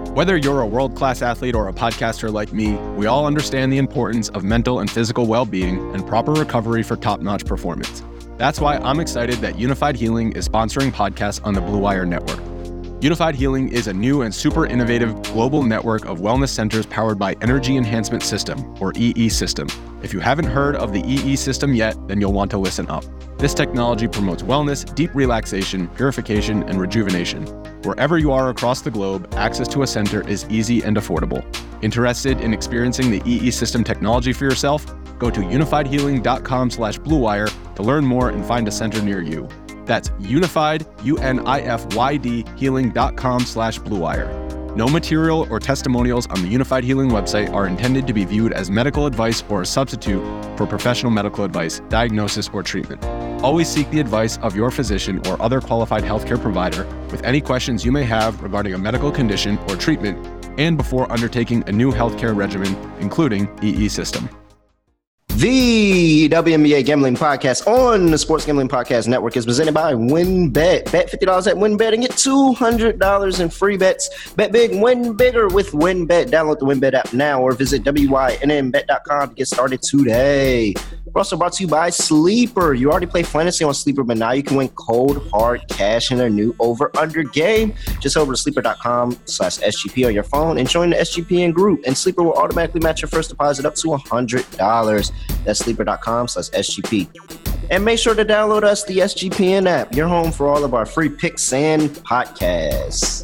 Whether you're a world-class athlete or a podcaster like me, we all understand the importance of mental and physical well-being and proper recovery for top-notch performance. That's why I'm excited that Unified Healing is sponsoring podcasts on the Blue Wire Network. Unified Healing is a new and super innovative global network of wellness centers powered by Energy Enhancement System, or EE System. If you haven't heard of the EE System yet, then you'll want to listen up. This technology promotes wellness, deep relaxation, purification, and rejuvenation. Wherever you are across the globe, access to a center is easy and affordable. Interested in experiencing the EE System technology for yourself? Go to unifiedhealing.com/bluewire to learn more and find a center near you. That's unified, UNIFYD, healing.com/bluewire. No material or testimonials on the Unified Healing website are intended to be viewed as medical advice or a substitute for professional medical advice, diagnosis, or treatment. Always seek the advice of your physician or other qualified healthcare provider with any questions you may have regarding a medical condition or treatment and before undertaking a new healthcare regimen, including EE System. The WNBA Gambling Podcast on the Sports Gambling Podcast Network is presented by WynnBET. Bet $50 at WynnBET and get $200 in free bets. Bet big, win bigger with WynnBET. Download the WynnBET app now or visit wynnbet.com to get started today. We're also brought to you by Sleeper. You already play fantasy on Sleeper, but now you can win cold, hard cash in their new over-under game. Just over to sleeper.com/SGP on your phone and join the SGPN group. And Sleeper will automatically match your first deposit up to $100. That's sleeper.com/SGP. And make sure to download us, the SGPN app, your home for all of our free picks and podcasts.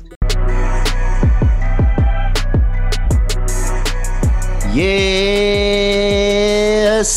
Yes,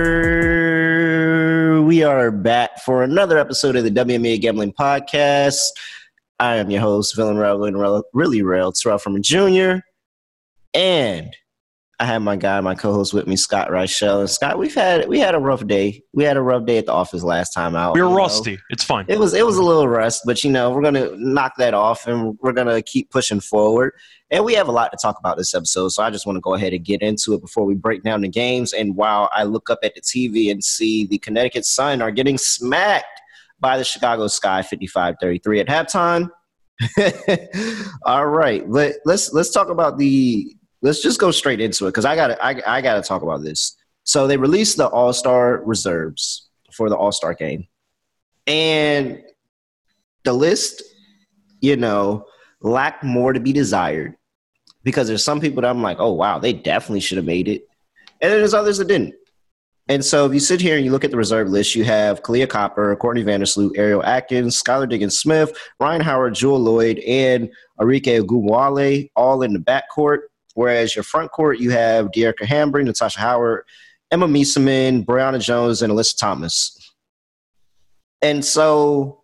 sir. We are back for another episode of the WNBA Gambling Podcast. I am your host, Villain Really Real, Terrell Furman Jr. And I have my guy, my co-host with me, Scott Reichel. And Scott, we had a rough day. We had a rough day at the office last time out. We were rusty. It's fine. It was a little rust, but we're gonna knock that off and we're gonna keep pushing forward. And we have a lot to talk about this episode, so I just want to go ahead and get into it before we break down the games. And while I look up at the TV and see the Connecticut Sun are getting smacked by the Chicago Sky 55-33 at halftime. All right, let's talk about let's just go straight into it because I gotta talk about this. So they released the All-Star reserves for the All-Star game, and the list, lacked more to be desired because there's some people that I'm like, oh wow, they definitely should have made it, and then there's others that didn't. And so if you sit here and you look at the reserve list, you have Kalia Copper, Courtney Vandersloot, Ariel Atkins, Skylar Diggins-Smith, Ryan Howard, Jewel Lloyd, and Arike Ogunbowale all in the backcourt. Whereas your front court, you have De'Arca Hambry, Natasha Howard, Emma Meeseman, Brianna Jones, and Alyssa Thomas. And so,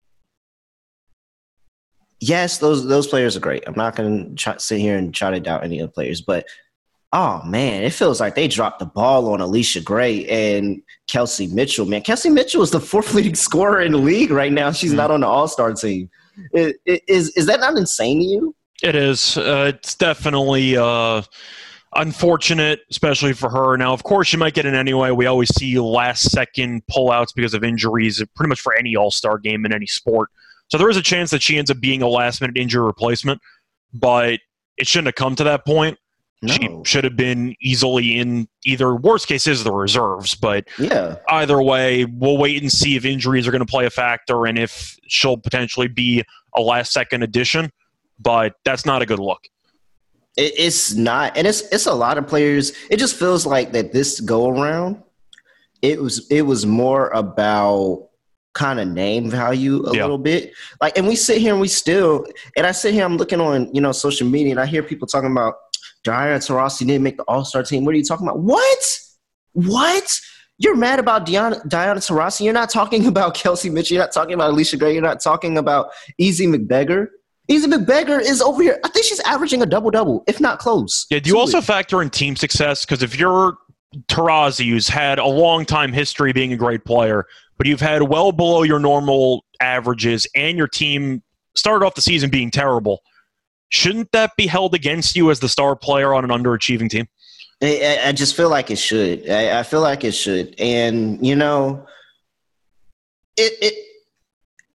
yes, those players are great. I'm not going to sit here and try to doubt any of the players, but oh man, it feels like they dropped the ball on Alicia Gray and Kelsey Mitchell. Man, Kelsey Mitchell is the fourth leading scorer in the league right now. She's not on the All-Star team. Is that not insane to you? It is. It's definitely unfortunate, especially for her. Now, of course, she might get in anyway. We always see last-second pullouts because of injuries, pretty much for any All-Star game in any sport. So there is a chance that she ends up being a last-minute injury replacement, but it shouldn't have come to that point. No. She should have been easily in either, worst case is the reserves, but yeah. Either way, we'll wait and see if injuries are going to play a factor and if she'll potentially be a last-second addition. But that's not a good look. It's not, and it's a lot of players. It just feels like that this go around, it was more about kind of name value a little bit. Like, and we sit here and I sit here, I'm looking on social media, and I hear people talking about Diana Taurasi didn't make the All-Star team. What are you talking about? What? You're mad about Diana Taurasi? You're not talking about Kelsey Mitchell. You're not talking about Alicia Gray. You're not talking about Ezee McBeggar. Ezee McBeggar is over here. I think she's averaging a double-double, if not close. Yeah, do you also factor in team success? Because if you're Taurasi, who's had a long-time history being a great player, but you've had well below your normal averages and your team started off the season being terrible, shouldn't that be held against you as the star player on an underachieving team? I just feel like it should. I feel like it should. And,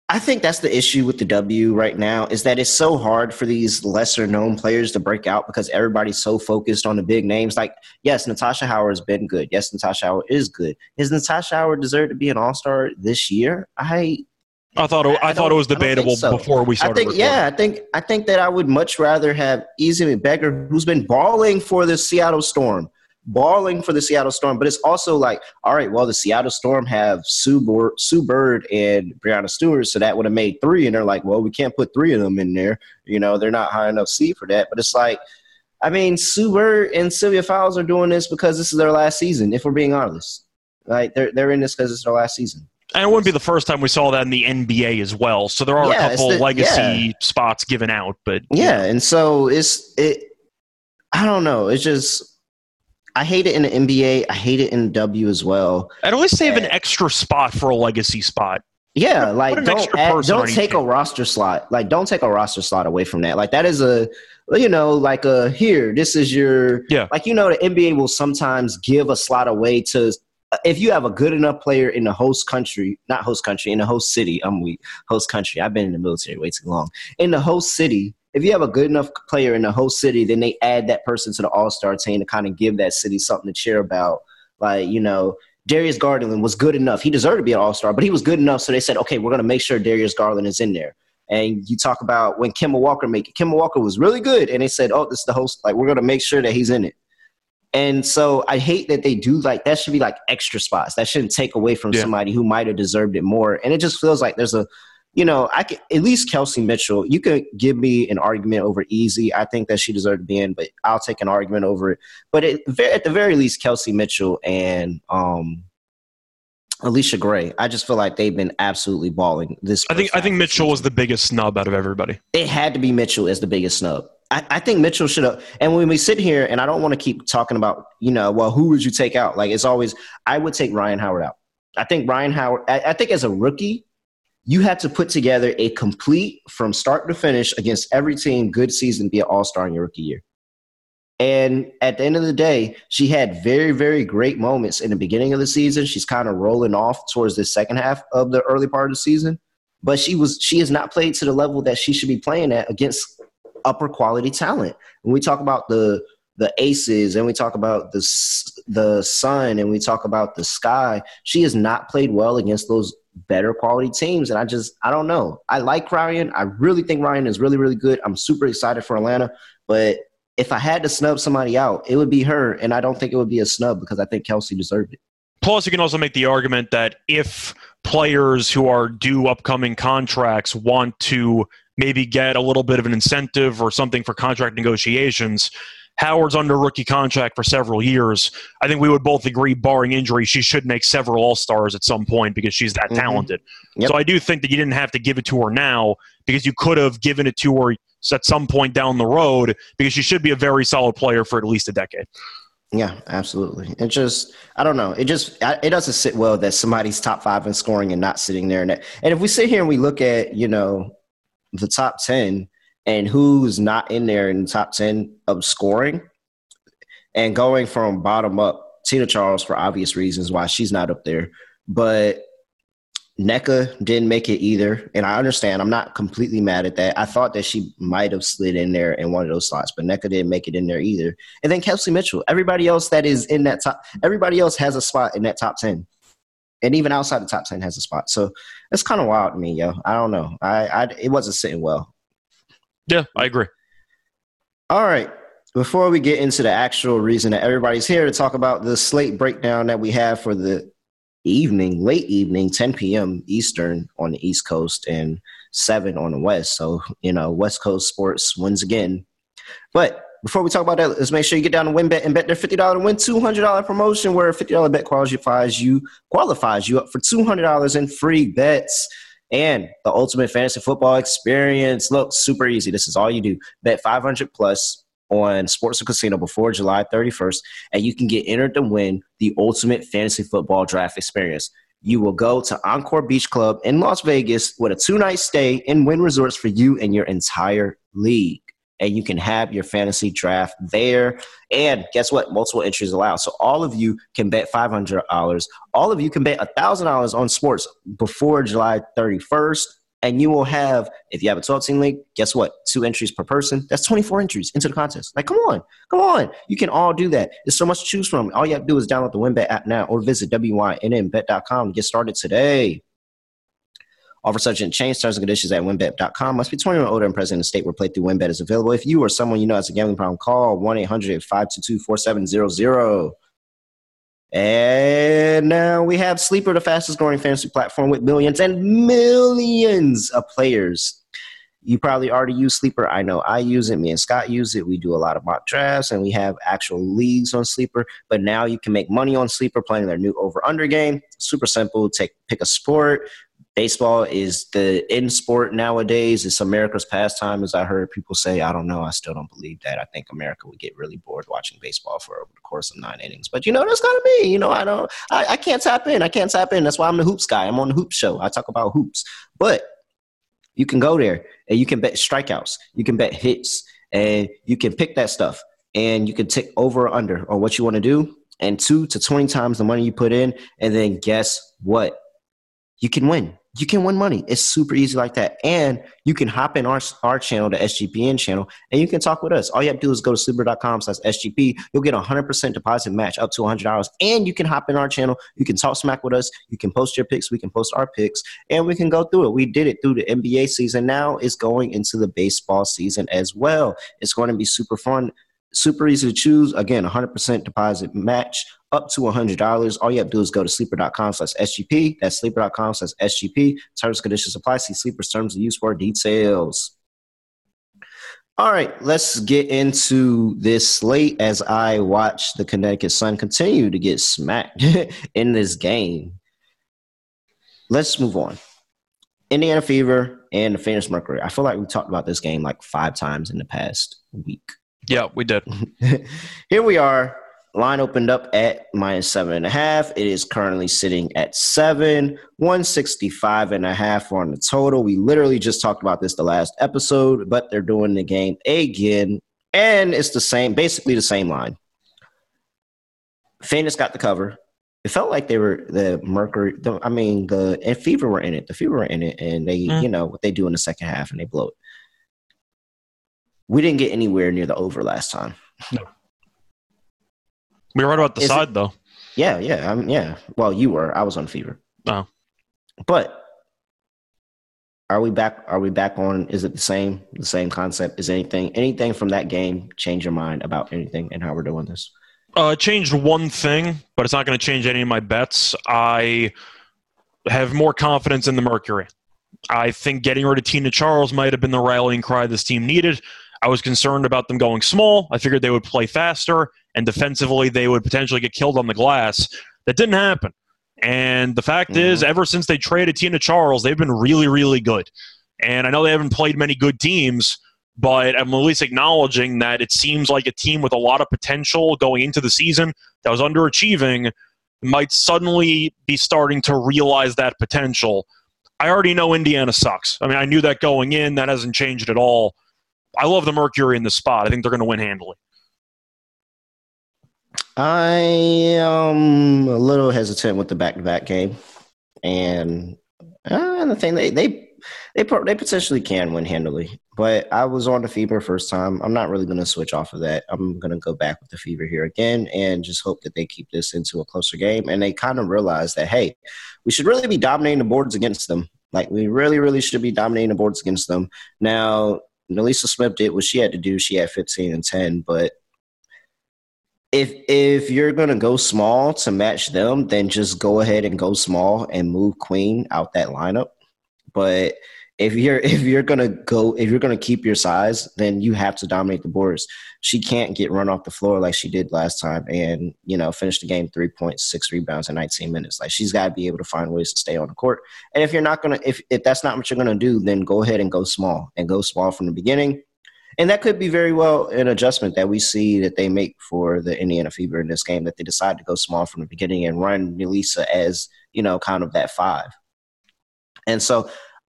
I think that's the issue with the W right now is that it's so hard for these lesser known players to break out because everybody's so focused on the big names. Like, yes, Natasha Howard has been good. Yes, Natasha Howard is good. Does Natasha Howard deserve to be an All-Star this year? I thought it was debatable before we started. I think that I would much rather have Izzy McBeggar, who's been balling for the Seattle Storm. But it's also like, all right, well, the Seattle Storm have Sue Bird and Brianna Stewart, so that would have made 3. And they're like, well, we can't put 3 of them in there. They're not high enough seed for that. But it's like, I mean, Sue Bird and Sylvia Fowles are doing this because this is their last season, if we're being honest. Like, they're in this because it's their last season. And it wouldn't be the first time we saw that in the NBA as well. So there are a couple legacy spots given out. But and so I don't know. It's just – I hate it in the NBA. I hate it in the W as well. I'd always save an extra spot for a legacy spot. Yeah, like don't take a roster slot. Like don't take a roster slot away from that. Like that is here, this is your like the NBA will sometimes give a slot away to if you have a good enough player in the host country, not host country, in the host city. Host country. I've been in the military way too long. In the host city, if you have a good enough player in the host city, then they add that person to the All-Star team to kind of give that city something to cheer about. Like, Darius Garland was good enough. He deserved to be an All-Star, but he was good enough. So they said, okay, we're going to make sure Darius Garland is in there. And you talk about when Kemba Walker Kemba Walker was really good. And they said, oh, this is the host. Like, we're going to make sure that he's in it. And so I hate that they do that should be like extra spots. That shouldn't take away from somebody who might have deserved it more. And it just feels like there's I could at least Kelsey Mitchell. You could give me an argument over Easy. I think that she deserved to be in, but I'll take an argument over it. But at the very least, Kelsey Mitchell and Alicia Gray. I just feel like they've been absolutely balling this. I think Mitchell was the biggest snub out of everybody. It had to be Mitchell as the biggest snub. I think Mitchell should have. And when we sit here, and I don't want to keep talking about, who would you take out? Like it's always, I would take Ryan Howard out. I think Ryan Howard. I think as a rookie, you had to put together a complete, from start to finish, against every team, good season, be an all-star in your rookie year. And at the end of the day, she had very, very great moments in the beginning of the season. She's kind of rolling off towards the second half of the early part of the season. But she has not played to the level that she should be playing at against upper quality talent. When we talk about the Aces and we talk about the Sun and we talk about the Sky, she has not played well against those better quality teams. And I don't know. I like Ryan. I really think Ryan is really, really good. I'm super excited for Atlanta. But if I had to snub somebody out, it would be her. And I don't think it would be a snub because I think Kelsey deserved it. Plus, you can also make the argument that if players who are due upcoming contracts want to maybe get a little bit of an incentive or something for contract negotiations, Howard's under rookie contract for several years. I think we would both agree, barring injury, she should make several All-Stars at some point because she's that talented. Yep. So I do think that you didn't have to give it to her now because you could have given it to her at some point down the road because she should be a very solid player for at least a decade. Yeah, absolutely. It just, I don't know. It doesn't sit well that somebody's top 5 in scoring and not sitting there. And if we sit here and we look at, the top 10 and who's not in there in the top 10 of scoring and going from bottom up, Tina Charles for obvious reasons why she's not up there. But Nneka didn't make it either. And I understand. I'm not completely mad at that. I thought that she might have slid in there in one of those slots, but Nneka didn't make it in there either. And then Kelsey Mitchell. Everybody else that is in that top – everybody else has a spot in that top 10. And even outside the top 10 has a spot. So it's kind of wild to me, yo. I don't know. It wasn't sitting well. Yeah, I agree. All right. Before we get into the actual reason that everybody's here to talk about the slate breakdown that we have for the evening, late evening, 10 p.m. Eastern on the East Coast and 7 on the West. So, West Coast sports wins again. But before we talk about that, let's make sure you get down to WinBet and bet their $50 to win $200 promotion where a $50 bet qualifies you up for $200 in free bets and the ultimate fantasy football experience. Look, super easy. This is all you do. Bet 500 plus on sports and casino before July 31st, and you can get entered to win the ultimate fantasy football draft experience. You will go to Encore Beach Club in Las Vegas with a 2-night stay in Wynn Resorts for you and your entire league. And you can have your fantasy draft there. And guess what? Multiple entries allowed. So all of you can bet $500. All of you can bet $1,000 on sports before July 31st. And you will have, if you have a 12-team league, guess what? 2 entries per person. That's 24 entries into the contest. Like, come on. You can all do that. There's so much to choose from. All you have to do is download the WynnBET app now or visit wynnbet.com to get started today. Offer subject to change, terms and conditions at wynnbet.com. Must be 21 or older and present in the state where playthrough WynnBET is available. If you or someone you know has a gambling problem, call 1-800-522-4700. And now we have Sleeper, the fastest growing fantasy platform with millions and millions of players. You probably already use Sleeper. I know I use it. Me and Scott use it. We do a lot of mock drafts, and we have actual leagues on Sleeper. But now you can make money on Sleeper playing their new over-under game. Super simple. Pick a sport. Baseball is the in sport nowadays. It's America's pastime, as I heard people say. I don't know. I still don't believe that. I think America would get really bored watching baseball for over the course of 9 innings. But, that's got to be. I can't tap in. That's why I'm the hoops guy. I'm on the Hoops Show. I talk about hoops. But you can go there, and you can bet strikeouts. You can bet hits, and you can pick that stuff. And you can tick over or under on what you want to do, and 2 to 20 times the money you put in. And then guess what? You can win. You can win money. It's super easy like that. And you can hop in our channel, the SGPN channel, and you can talk with us. All you have to do is go to sleeper.com/SGP. You'll get a 100% deposit match up to $100. And you can hop in our channel. You can talk smack with us. You can post your picks. We can post our picks. And we can go through it. We did it through the NBA season. Now it's going into the baseball season as well. It's going to be super fun. Super easy to choose. Again, 100% deposit match up to $100. All you have to do is go to sleeper.com/SGP. That's sleeper.com/SGP. Terms and conditions apply. See Sleeper's terms of use for details. All right, let's get into this slate as I watch the Connecticut Sun continue to get smacked in this game. Let's move on. Indiana Fever and the Phoenix Mercury. I feel like we talked about this game like 5 times in the past week. Yeah, we did. Here we are. Line opened up at -7.5. It is currently sitting at 7. 165.5 on the total. We literally just talked about this the last episode, but they're doing the game again, and it's basically the same line. Phoenix got the cover. It felt like they were the Mercury. And Fever were in it. The Fever were in it, and they, what they do in the second half, and they blow it. We didn't get anywhere near the over last time. No. We were right about the side, though. Yeah. Yeah. Well, you were. I was on Fever. Oh. But are we back on, is it the same concept? Is anything from that game change your mind about anything and how we're doing this? It changed one thing, but it's not going to change any of my bets. I have more confidence in the Mercury. I think getting rid of Tina Charles might have been the rallying cry this team needed. I was concerned about them going small. I figured they would play faster, and defensively they would potentially get killed on the glass. That didn't happen. And the fact is, ever since they traded Tina Charles, they've been really, really good. And I know they haven't played many good teams, but I'm at least acknowledging that it seems like a team with a lot of potential going into the season that was underachieving might suddenly be starting to realize that potential. I already know Indiana sucks. I knew that going in. That hasn't changed at all. I love the Mercury in the spot. I think they're going to win handily. I am a little hesitant with the back-to-back game, and the thing they potentially can win handily. But I was on the Fever first time. I'm not really going to switch off of that. I'm going to go back with the Fever here again and just hope that they keep this into a closer game. And they kind of realize that, hey, we should really be dominating the boards against them. Like, we really, really should be dominating the boards against them. Now, Nelisa Smith did what she had to do. She had 15 and 10, but if you're going to go small to match them, then just go ahead and go small and move Queen out that lineup. But if you're going to keep your size, then you have to dominate the boards. She can't get run off the floor like she did last time and, finish the game 3 points, 6 rebounds in 19 minutes. Like, she's got to be able to find ways to stay on the court. And if you're not going to, if that's not what you're going to do, then go ahead and go small from the beginning. And that could be very well an adjustment that we see that they make for the Indiana Fever in this game, that they decide to go small from the beginning and run Nelisa as, kind of that 5. And so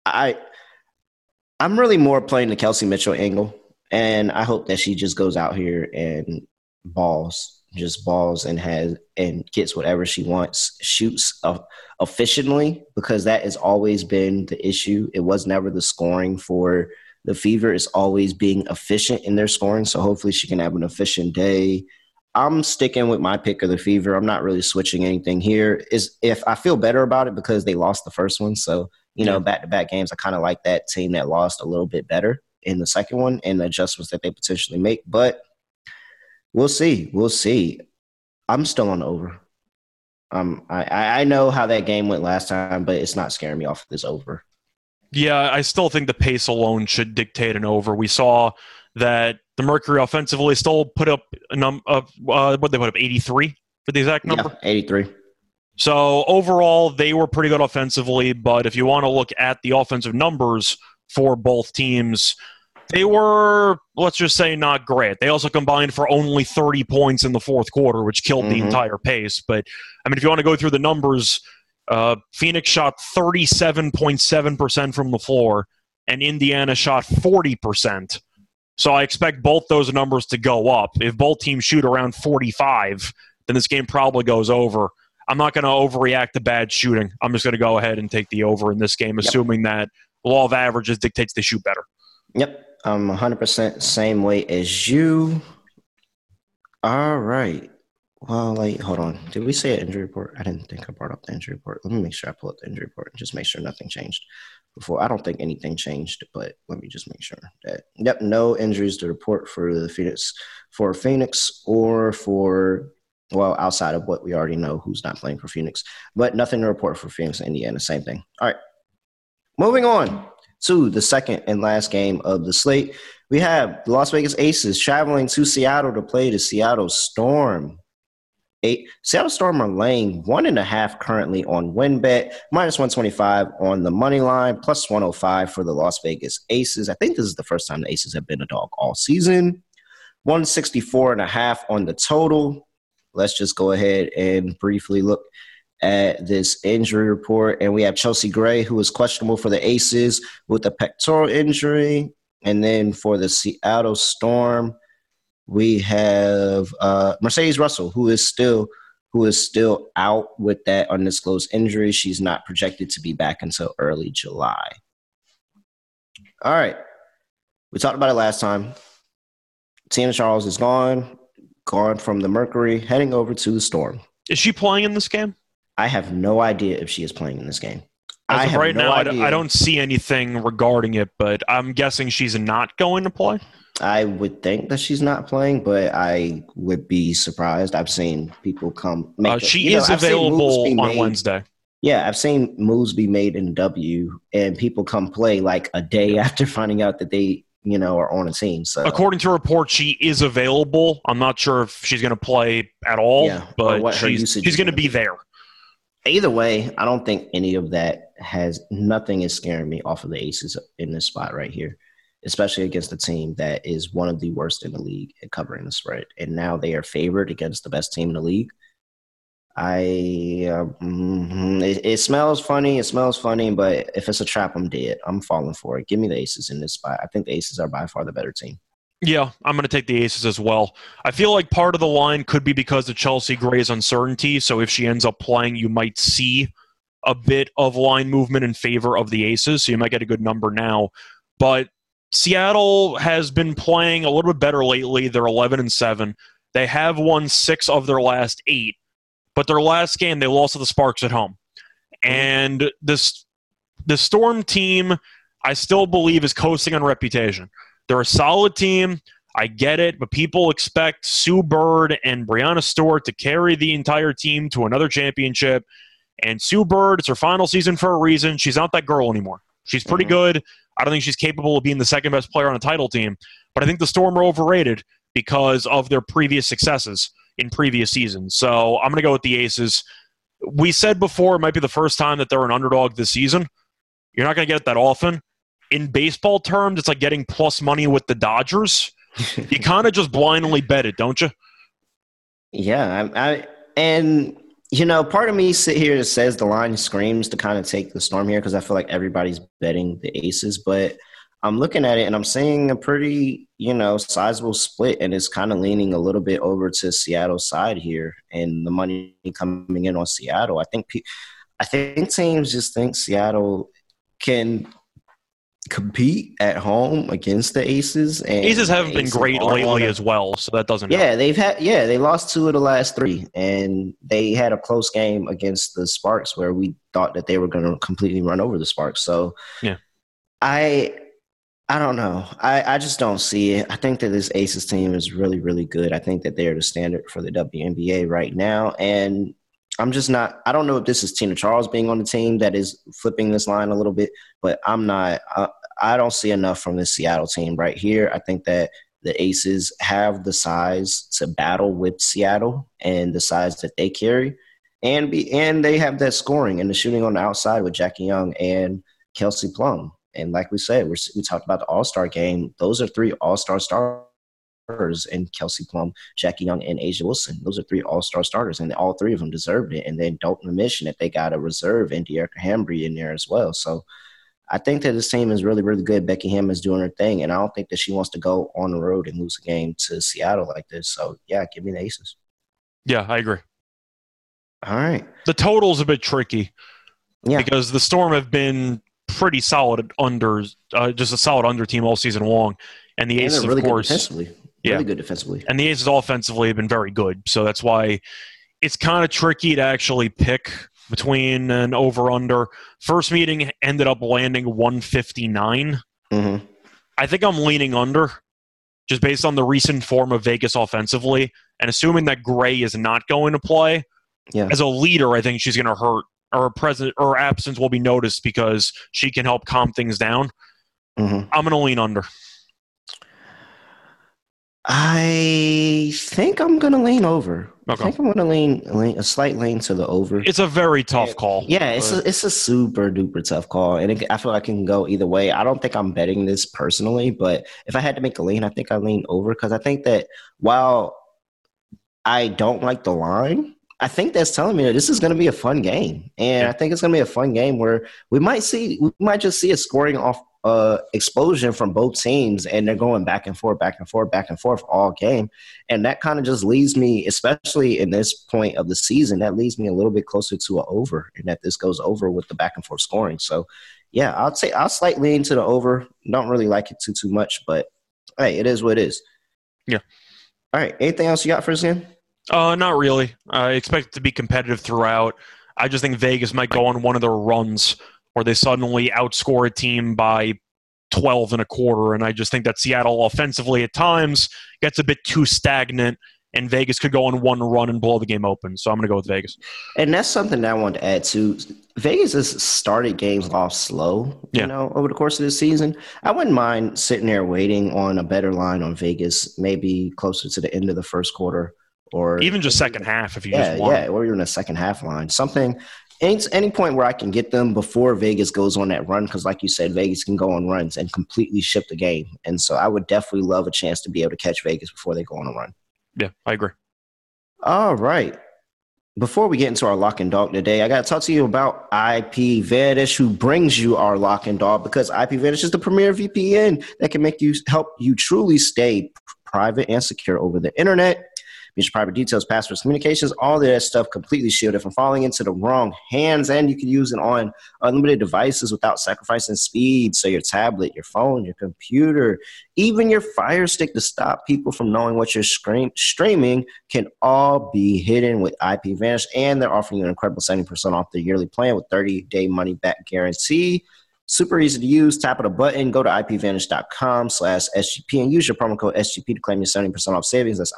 I'm really more playing the Kelsey Mitchell angle, and I hope that she just goes out here and balls just balls and gets whatever she wants, shoots efficiently, because that has always been the issue. It was never the scoring for the Fever. It's always being efficient in their scoring. So hopefully she can have an efficient day. I'm sticking with my pick of the Fever. I'm not really switching anything here. If I feel better about it because they lost the first one. So, back-to-back games, I kind of like that team that lost a little bit better in the second one and the adjustments that they potentially make. But we'll see. We'll see. I'm still on the over. I know how that game went last time, but it's not scaring me off of this over. Yeah, I still think the pace alone should dictate an over. We saw that the Mercury offensively still put up what they put up, 83 for the exact number? Yeah, 83. So overall, they were pretty good offensively, but if you want to look at the offensive numbers for both teams, they were, let's just say, not great. They also combined for only 30 points in the fourth quarter, which killed the entire pace. But, I mean, if you want to go through the numbers, Phoenix shot 37.7% from the floor, and Indiana shot 40%. So I expect both those numbers to go up. If both teams shoot around 45, then this game probably goes over. I'm not going to overreact to bad shooting. I'm just going to go ahead and take the over in this game, assuming that the law of averages dictates they shoot better. Yep. I'm 100% same way as you. All right. Well, hold on. Did we say an injury report? I didn't think I brought up the injury report. Let me make sure I pull up the injury report and just make sure nothing changed before. I don't think anything changed, but let me just make sure that, no injuries to report for the Phoenix or for, well, outside of what we already know who's not playing for Phoenix, but nothing to report for Phoenix and Indiana. Same thing. All right. Moving on to the second and last game of the slate. We have the Las Vegas Aces traveling to Seattle to play the Seattle Storm. Seattle Storm are laying 1.5 currently on WinBet, minus 125 on the money line, plus 105 for the Las Vegas Aces. I think this is the first time the Aces have been a dog all season. 164.5 on the total. Let's just go ahead and briefly look at this injury report. And we have Chelsea Gray, who is questionable for the Aces with a pectoral injury. And then for the Seattle Storm, we have Mercedes Russell, who is still out with that undisclosed injury. She's not projected to be back until early July. All right. We talked about it last time. Tina Charles is gone from the Mercury, heading over to the Storm. Is she playing in this game? I have no idea if she is playing in this game. As of right now, I don't see anything regarding it, but I'm guessing she's not going to play. I would think that she's not playing, but I would be surprised. I've seen people come. She is available on Wednesday. Yeah, I've seen moves be made in W, and people come play like a day after finding out that they, are on a team. So, according to reports, she is available. I'm not sure if she's going to play at all, but she's going to be there. Either way, I don't think any of that nothing is scaring me off of the Aces in this spot right here, especially against a team that is one of the worst in the league at covering the spread. And now they are favored against the best team in the league. It smells funny. It smells funny, but if it's a trap, I'm dead. I'm falling for it. Give me the Aces in this spot. I think the Aces are by far the better team. Yeah, I'm going to take the Aces as well. I feel like part of the line could be because of Chelsea Gray's uncertainty. So if she ends up playing, you might see a bit of line movement in favor of the Aces. So you might get a good number now. But Seattle has been playing a little bit better lately. They're 11-7. They have won 6 of their last 8. But their last game, they lost to the Sparks at home. And the Storm team, I still believe, is coasting on reputation. They're a solid team. I get it, but people expect Sue Bird and Brianna Stewart to carry the entire team to another championship. And Sue Bird, it's her final season for a reason. She's not that girl anymore. She's pretty good. I don't think she's capable of being the second best player on a title team. But I think the Storm are overrated because of their previous successes in previous seasons. So I'm going to go with the Aces. We said before it might be the first time that they're an underdog this season. You're not going to get it that often. In baseball terms, it's like getting plus money with the Dodgers. You kind of just blindly bet it, don't you? Yeah. Part of me sit here that says the line screams to kind of take the Storm here because I feel like everybody's betting the Aces. But I'm looking at it and I'm seeing a pretty, sizable split, and it's kind of leaning a little bit over to Seattle's side here, and the money coming in on Seattle. I think teams just think Seattle can compete at home against the Aces. And Aces haven't been great lately as well, so that doesn't help. They lost 2 of the last 3, and they had a close game against the Sparks where we thought that they were going to completely run over the Sparks. So yeah, I don't know. I just don't see it. I think that this Aces team is really, really good. I think that they're the standard for the WNBA right now. And I'm just not – I don't know if this is Tina Charles being on the team that is flipping this line a little bit, but I'm not I don't see enough from this Seattle team right here. I think that the Aces have the size to battle with Seattle and the size that they carry. And they have that scoring and the shooting on the outside with Jackie Young and Kelsey Plum. And like we said, we talked about the All-Star game. Those are 3 All-Star starters in Kelsey Plum, Jackie Young, and A'ja Wilson. Those are 3 All-Star starters, and all 3 of them deserved it. And then don't mention that they got a reserve and De'Erica Hambry in there as well. So I think that this team is really, really good. Becky Hammon is doing her thing, and I don't think that she wants to go on the road and lose a game to Seattle like this. So, yeah, give me the Aces. Yeah, I agree. All right. The total's a bit tricky because the Storm have been pretty solid just a solid under team all season long. And the Aces, really of course. Good defensively. Really good defensively. And the Aces offensively have been very good. So that's why it's kind of tricky to actually pick between an over-under. First meeting ended up landing 159. Mm-hmm. I think I'm leaning under just based on the recent form of Vegas offensively. And assuming that Gray is not going to play, as a leader, I think she's going to hurt. Or absence will be noticed because she can help calm things down. Mm-hmm. I'm going to lean under. I think I'm going to lean over. Okay. I think I'm going to lean a slight lean to the over. It's a very tough call. Yeah, it's a super duper tough call, and I feel like it can go either way. I don't think I'm betting this personally, but if I had to make a lean, I think I lean over because I think that while I don't like the line, I think that's telling me that this is going to be a fun game, and I think it's going to be a fun game where we might just see a scoring off explosion from both teams, and they're going back and forth all game, and that kind of just leads me, especially in this point of the season, that leads me a little bit closer to an over, and that this goes over with the back and forth scoring. So, yeah, I'll slightly lean to the over. Don't really like it too much, but hey, it is what it is. Yeah. All right. Anything else you got for us, again? Not really. I expect it to be competitive throughout. I just think Vegas might go on one of their runs where they suddenly outscore a team by 12 and a quarter, and I just think that Seattle offensively at times gets a bit too stagnant, and Vegas could go on one run and blow the game open. So I'm going to go with Vegas. And that's something that I want to add to. Vegas has started games off slow, over the course of the season. I wouldn't mind sitting there waiting on a better line on Vegas, maybe closer to the end of the first quarter. Or even just second half if you just want. Yeah, or even a second half line. Something, any point where I can get them before Vegas goes on that run, because like you said, Vegas can go on runs and completely shift the game. And so I would definitely love a chance to be able to catch Vegas before they go on a run. Yeah, I agree. All right. Before we get into our lock and dog today, I got to talk to you about IP Vanish, who brings you our lock and dog, because IP Vanish is the premier VPN that can help you truly stay private and secure over the internet. Means your private details, passwords, communications, all that stuff completely shielded from falling into the wrong hands, and you can use it on unlimited devices without sacrificing speed. So your tablet, your phone, your computer, even your Fire Stick to stop people from knowing what you're streaming can all be hidden with IP Vanish, and they're offering you an incredible 70% off their yearly plan with 30-day money-back guarantee. Super easy to use. Tap on a button. Go to ipvanish.com/SGP and use your promo code SGP to claim your 70% off savings. That's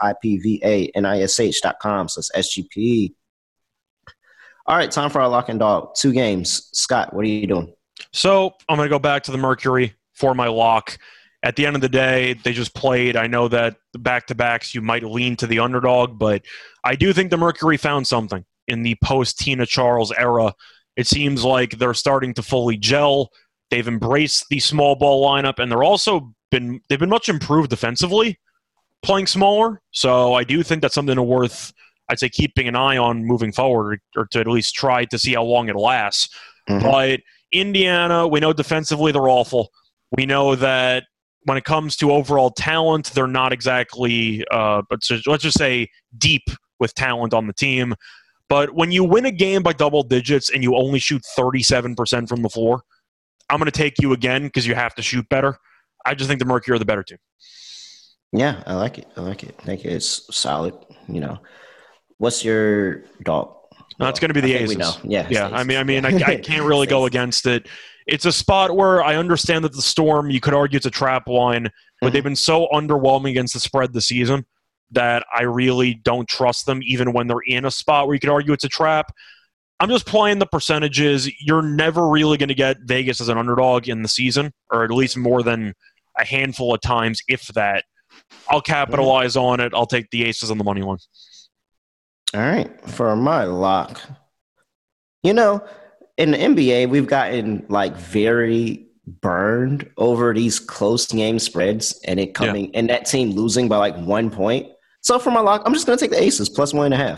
ipvanish.com/SGP. All right, time for our lock and dog. 2 games. Scott, what are you doing? So I'm going to go back to the Mercury for my lock. At the end of the day, they just played. I know that the back-to-backs, you might lean to the underdog, but I do think the Mercury found something in the post-Tina Charles era. It seems like they're starting to fully gel. They've embraced the small ball lineup, and they've been much improved defensively, playing smaller. So I do think that's something worth, I'd say, keeping an eye on moving forward, or to at least try to see how long it lasts. Mm-hmm. But Indiana, we know defensively they're awful. We know that when it comes to overall talent, they're not exactly, let's just say, deep with talent on the team. But when you win a game by double digits and you only shoot 37% from the floor, I'm going to take you again because you have to shoot better. I just think the Mercury are the better team. Yeah, I like it. I think it's solid. What's your dog? No, it's going to be the Aces. We know. Yeah. I can't really go against it. It's a spot where I understand that the Storm, you could argue it's a trap line, but they've been so underwhelming against the spread this season that I really don't trust them, even when they're in a spot where you could argue it's a trap. I'm just playing the percentages. You're never really going to get Vegas as an underdog in the season, or at least more than a handful of times, if that. I'll capitalize on it. I'll take the Aces on the money line. All right. For my lock, in the NBA, we've gotten very burned over these close game spreads and it coming and that team losing by 1 point. So for my lock, I'm just going to take the Aces plus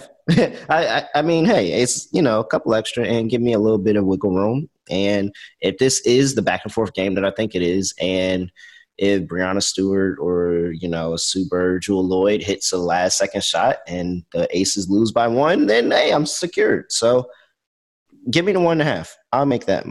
1.5. I mean, hey, it's, a couple extra and give me a little bit of wiggle room. And if this is the back and forth game that I think it is, and if Brianna Stewart or, Sue Bird, Jewel Lloyd hits a last second shot and the Aces lose by 1, then, hey, I'm secured. So give me the 1.5. I'll make that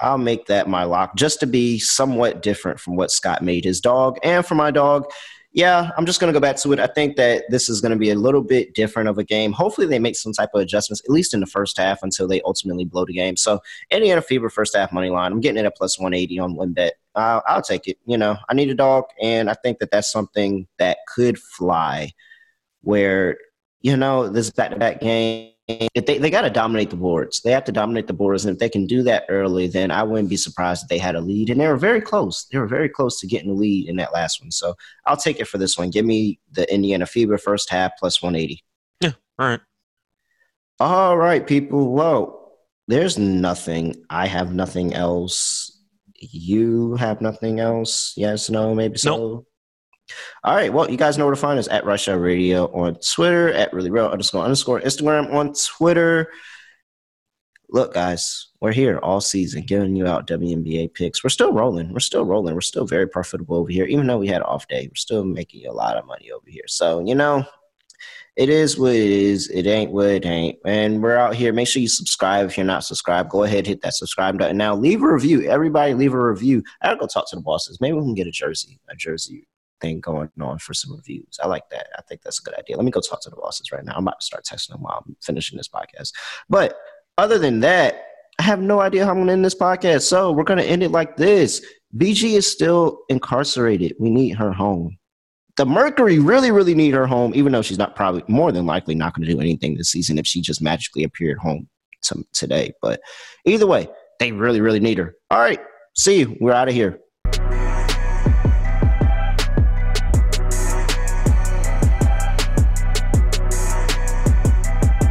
my lock just to be somewhat different from what Scott made his dog. And for my dog, yeah, I'm just going to go back to it. I think that this is going to be a little bit different of a game. Hopefully they make some type of adjustments, at least in the first half, until they ultimately blow the game. So Indiana Fever first half money line. I'm getting it at plus 180 on WinBet. I'll take it. I need a dog, and I think that that's something that could fly where, this back-to-back game, they got to dominate the boards. They have to dominate the boards, and if they can do that early, then I wouldn't be surprised if they had a lead. And they were very close. They were very close to getting a lead in that last one. So I'll take it for this one. Give me the Indiana Fever first half plus 180. Yeah, all right. All right, people. Well, there's nothing. I have nothing else. You have nothing else? Yes, no, maybe so? Nope. All right. Well, you guys know where to find us at Rush Hour Radio on Twitter, at reallyreal__ Instagram on Twitter. Look, guys, we're here all season giving you out WNBA picks. We're still rolling. We're still very profitable over here. Even though we had an off day, we're still making you a lot of money over here. So, it is what it is. It ain't what it ain't. And we're out here. Make sure you subscribe. If you're not subscribed, go ahead, hit that subscribe button. Now, leave a review. Everybody leave a review. I gotta go talk to the bosses. Maybe we can get a jersey thing going on for some reviews. I like that. I think that's a good idea. Let me go talk to the bosses right now. I'm about to start texting them while I'm finishing this podcast. But other than that, I have no idea how I'm going to end this podcast. So we're going to end it like this. BG is still incarcerated. We need her home. The Mercury really, really need her home, even though she's not probably more than likely not going to do anything this season if she just magically appeared home today. But either way, they really, really need her. All right. See you. We're out of here.